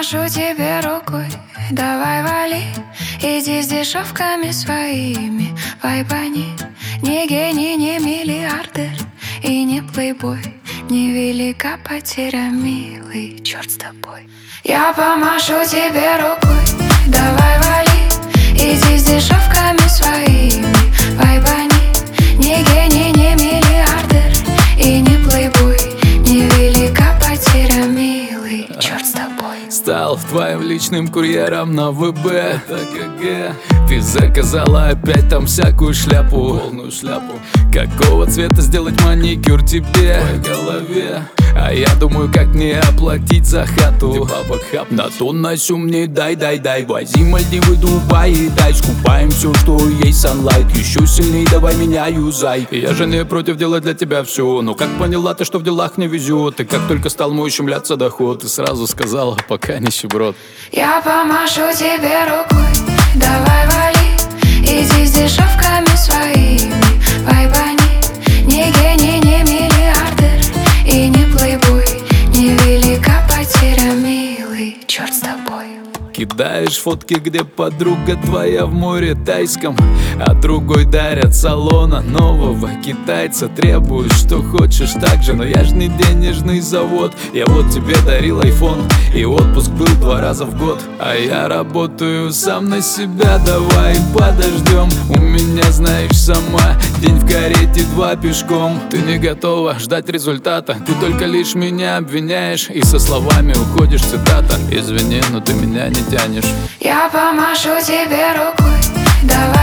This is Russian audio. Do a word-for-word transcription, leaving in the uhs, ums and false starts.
помашу тебе рукой, давай вали. Иди с дешевками своими, вайбани. Не гений, не миллиардер и не плейбой. Невелика потеря, милый, черт с тобой. Я помашу тебе рукой, давай вали. Иди с дешевками своими, вайбани. Не гений, не миллиардер и не плейбой. Невелика потеря, милый, черт с тобой. Стал твоим личным курьером на ВБ. Это КГ. Ты заказала опять там всякую шляпу, полную шляпу. Какого цвета сделать маникюр тебе в голове? А я думаю, как мне оплатить за хату. На то на сём мне дай, дай, дай. Вози Мальдивы, Дубай и дай. Скупаем все, что есть, Sunlight. Еще сильней давай меня юзай. Я же не против делать для тебя все. Но как поняла ты, что в делах не везет? И как только стал мой ущемляться доход, ты сразу сказала, пока нищеброд. Я помашу тебе рукой, давай вали. Иди с дешевками своими, вайбани. Не гений, не миллиардер и не плейбой. Невелика потеря, милый, черт с тобой. Кидаешь фотки, где подруга твоя в море тайском, а другой дарят салона нового китайца. Требуешь, что хочешь так же, но я ж не денежный завод. Я вот тебе дарил айфон, и отпуск был два раза в год. А я работаю сам на себя, давай подождем. У меня, знаешь, сама день в карете, два пешком. Ты не готова ждать результата, ты только лишь меня обвиняешь и со словами уходишь, цитата: извини, но ты меня не тянешь. Я помашу тебе рукой, давай